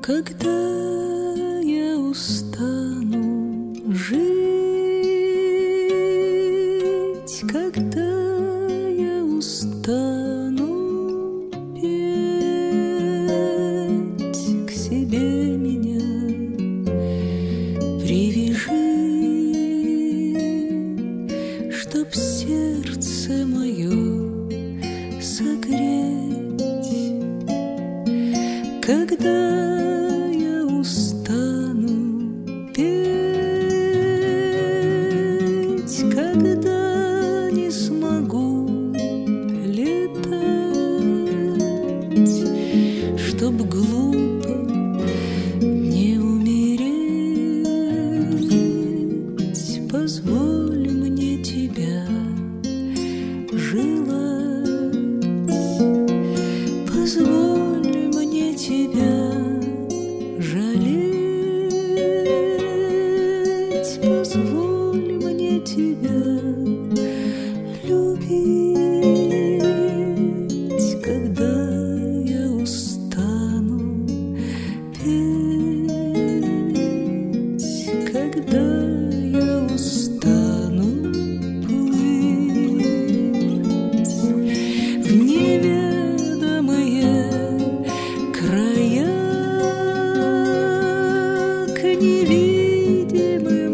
Когда я устану жить, когда я устану петь, к себе меня привяжи, чтоб сердце мое согреть. Когда я устану петь, когда не смогу летать, чтоб глупо не умереть, позволь мне тебя желать, позволь мне тебя жалеть, позволь мне тебя любить, когда я устану петь, когда я устану плыть в неведомые края, к невидимым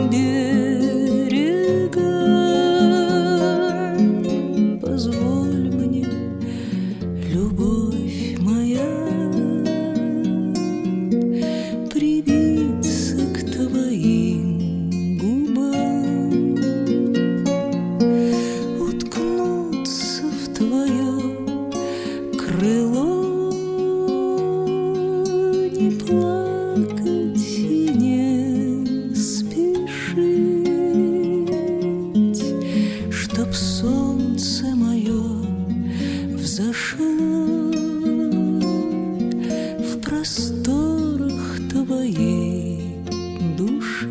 берегам. Позволь мне, любовь моя, прибиться к твоим губам, уткнуться в твое крыло, не плакать и не спешить, чтоб солнце мое взошло в просторах твоей души.